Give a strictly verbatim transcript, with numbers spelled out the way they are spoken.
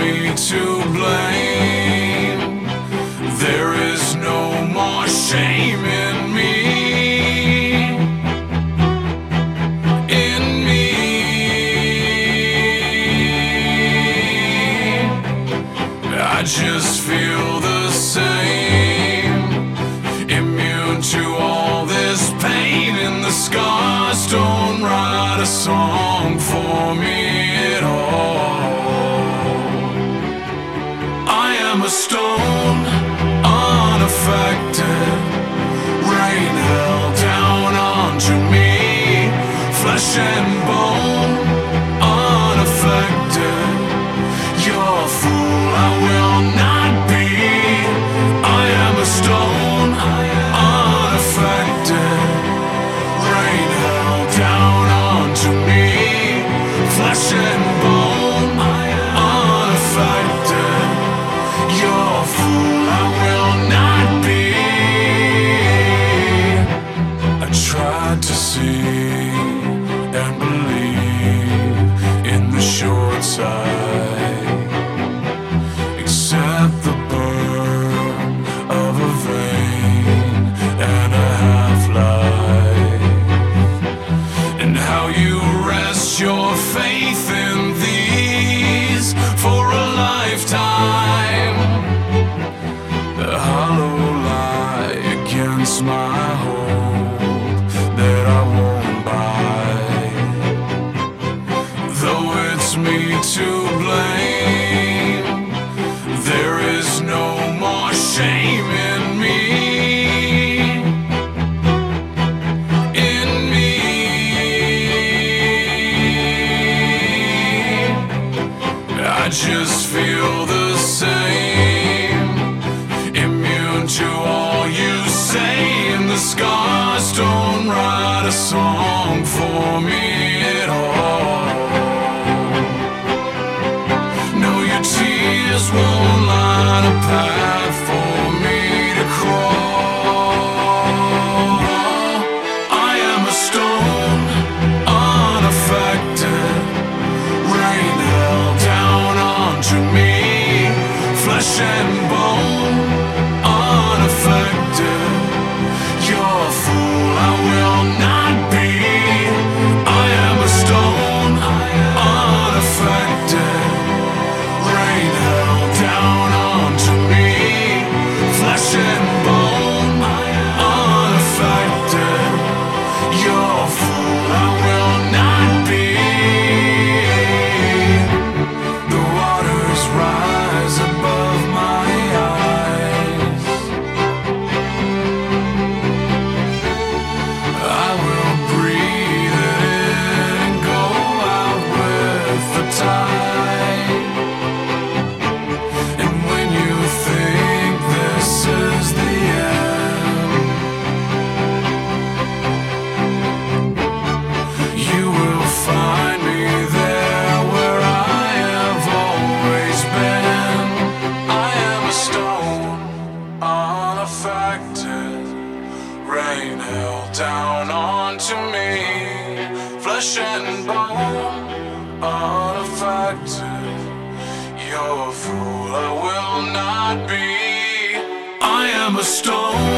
me to blame. There is no more shame in me. In me. I just feel the same. Immune to all this pain, and the scars don't write a song for me at all. I am a stone, unaffected. Rain held down onto me. Flesh and bone, unaffected. You're a fool, I will not be. I am a stone, unaffected. Rain held down onto me. Flesh and bone, unaffected. You're a fool, I will not be. I tried to see and believe in the short side, accept the burn of a vein and a half-life, and how you rest your faith in these for a lifetime. The hollow lie against my hope that I won't buy. Though it's me to blame, there is no more shame in me. In me. I just feel the same. Immune to all you say, and the scars don't write a song for me at all. No, your tears won't line a path for me to crawl. I am a stone, unaffected. Rain held down onto me. Flesh and bone, unaffected. You're a fool, I will not be. I am a stone, unaffected. Rain held down onto me. Flesh and bone, unaffected. You're a fool, I will not be. The waters rise above my eyes. I will breathe it in and go out with the tide. And when you think this is the end, you will find me there where I have always been. I am a stone, unaffected. Rain held down onto me. Flesh and bone, unaffected. You're a fool, I will not be. I am a stone,